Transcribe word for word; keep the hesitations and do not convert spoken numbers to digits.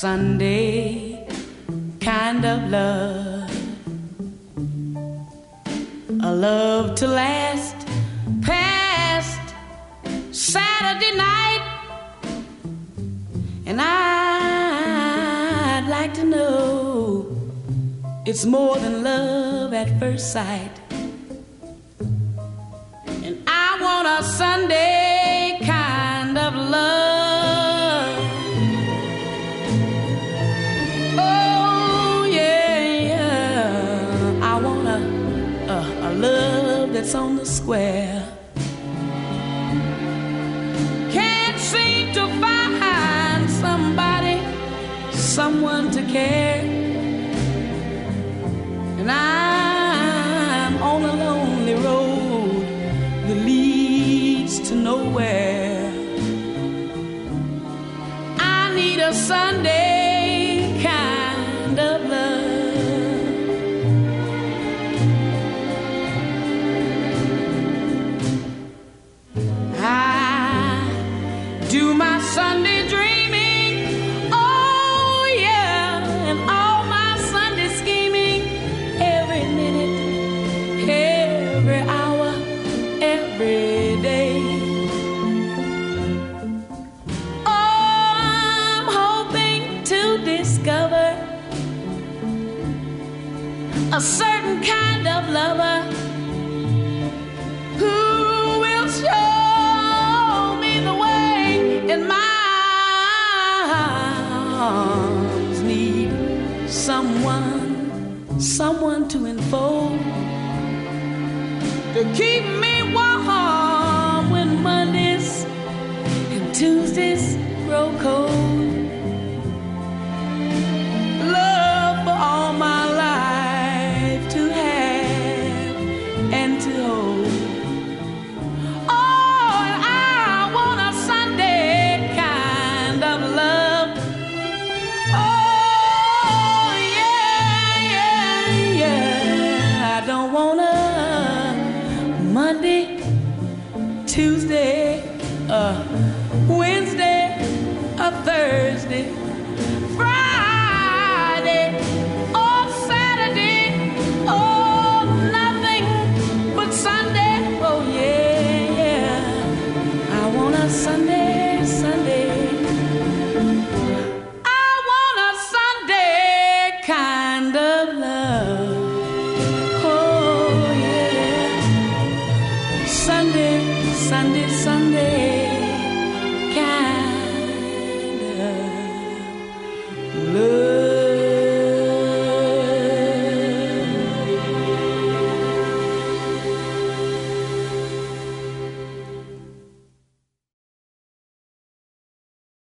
Sunday kind of love, a love to last past Saturday night. And I'd like to know it's more than love at first sight. And I want a Sunday kind of love. Oh yeah, yeah. I want a, a, a love that's on the square. Can't seem to find somebody, someone to care. And I'm on a lonely road that leads to nowhere. I need a Sunday kind of love. I do my Sunday dreaming, oh yeah, and all my Sunday scheming, every minute, every hour, every day. Oh, I'm hoping to discover a certain kind of lover who will show me the way, and my arms need someone, someone to enfold, to keep me warm when Mondays and Tuesdays grow cold. Love for all my life to have and to hold. Oh, and I want a Sunday kind of love. Oh, yeah, yeah, yeah. I don't want a Monday, Tuesday, a Wednesday, a Thursday, Friday, or Saturday, oh, nothing but Sunday. Oh, yeah, yeah. I want a Sunday, Sunday. I want a Sunday kind of love. Oh, yeah. Sunday, Sunday, Sunday.